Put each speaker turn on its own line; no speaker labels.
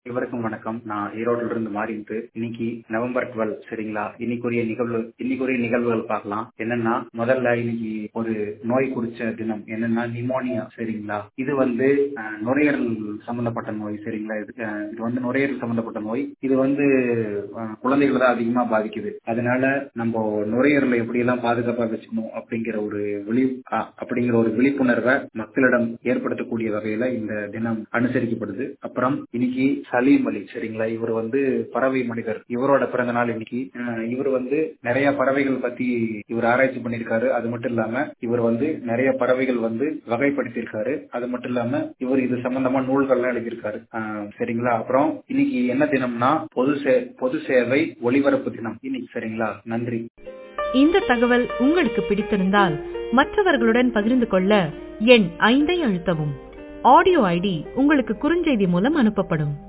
இவருக்கும் வணக்கம். நான் ஈரோட்டில இருந்து மாறிட்டு இன்னைக்கு நவம்பர் 12 சரிங்களா. இன்னைக்குரிய நிகழ்வுகள் பார்க்கலாம். என்னன்னா முதல்ல இன்னைக்கு ஒரு நோய் குறிச்ச தினம் என்னன்னா நிமோனியா சரிங்களா. இது நுரையீரல் சம்பந்தப்பட்ட நோய் சரிங்களா. இது நுரையீரல் சம்பந்தப்பட்ட நோய். இது குழந்தைகளை தான் அதிகமா பாதிக்குது. அதனால நம்ம நுரையீரலை எப்படி எல்லாம் பாதுகாப்பா வச்சுக்கணும் அப்படிங்கிற ஒரு விழிப்புணர்வை மக்களிடம் ஏற்படுத்தக்கூடிய வகையில இந்த தினம் அனுசரிக்கப்படுது. அப்புறம் இன்னைக்கு சலீம் அலி சரிங்களா. இவர் பறவை மனிதர். இவரோட பிறந்த நாள் இன்னைக்கு. இவர் நிறைய பறவைகள் பத்தி இவர் ஆராய்ச்சி பண்ணிருக்காரு. அது மட்டும் இல்லாம இவர் நிறைய பறவைகள் வகைப்படுத்தியிருக்காரு. அது மட்டும் இல்லாம இவர் இது சம்பந்தமா நூல்கள்லாம் எழுதியிருக்காரு சரிங்களா. அப்புறம் இன்னைக்கு என்ன தினம்னா பொது சேவை ஒளிபரப்பு தினம் இன்னைக்கு சரிங்களா. நன்றி.
இந்த தகவல் உங்களுக்கு பிடித்திருந்தால் மற்றவர்களுடன் பகிர்ந்து கொள்ள எண் 5 அழுத்தவும். ஆடியோ ஐடி உங்களுக்கு குறுஞ்செய்தி மூலம் அனுப்பப்படும்.